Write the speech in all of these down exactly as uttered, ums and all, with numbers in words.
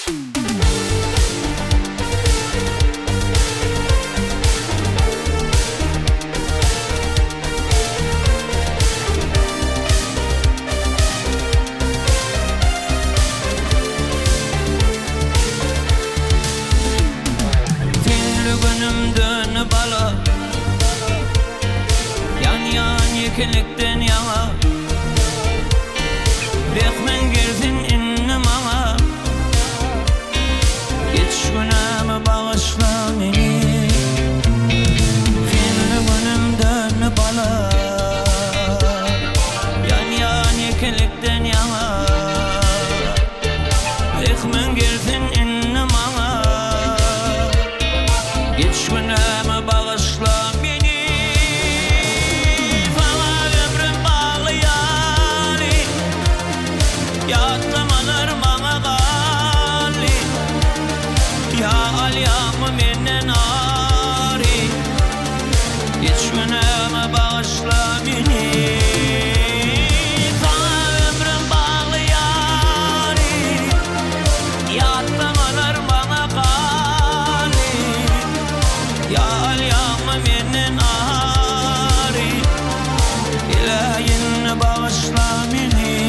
Bala yan yan yekelikten yana Bekmen girdin innim ana Geç günümü bağışla beni Finli günümden bala yan yan yekelikten yana Bekmen girdin innim ana Geç günümü bağışla beni Bana ömrüm bağlı yani Yatlamalar bana gali Ya alyamı menden ari Geç günümü bağışla beni Bana ömrüm bağlı yani Yatlamalar bana gali Ya alyamı menden ari İlahin bağışla beni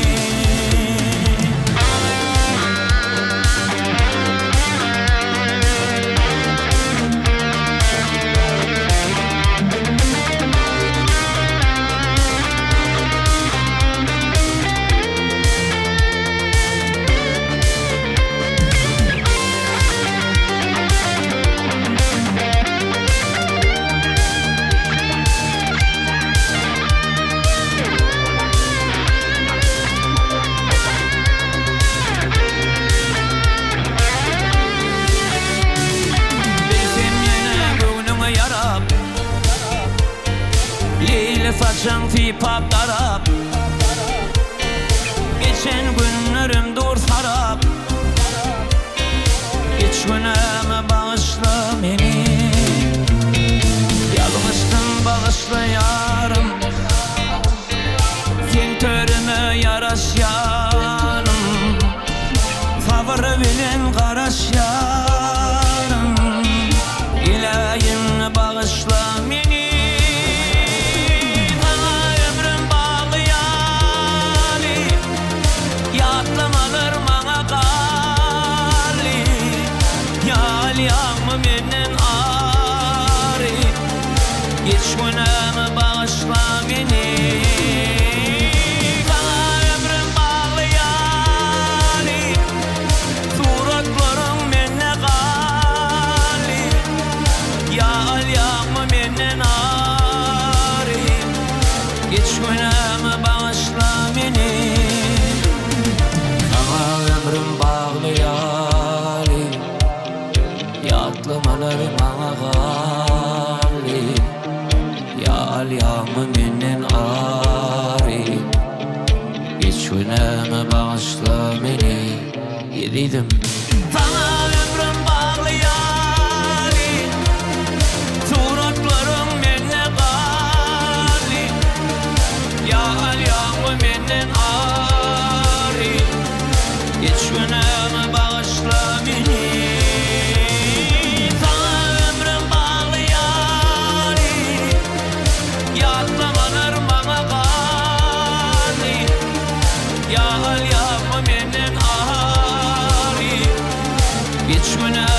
Saçın fipap darap Geçen günlerim dur harap Geç günümü bağışla beni Yalmıştım bağışla yarım Sen törüme yaraş yarım Favori bilin karaş yarım İlahin bağışla beni Yatlamalar bana gali Ya alyamı menden ari Geç günümü bağışla beni Bana ömrüm bağlı yani Suratlarım menne gali Ya alyamı menden ari Geç günümü bağışla beni Ömrüm bağlı yâli Yatlamalar bana gali Ya alyamı menden ari Geç günümü bağışla beni Yediydim Sana ömrüm bağlı yâli Suratlarım menne gali Ya alyamı menden ari Geç günümü bağışla beni Sana ömrüm bağlı yani Yatlamalar bana gali Ya alyamı menden ari Geç günümü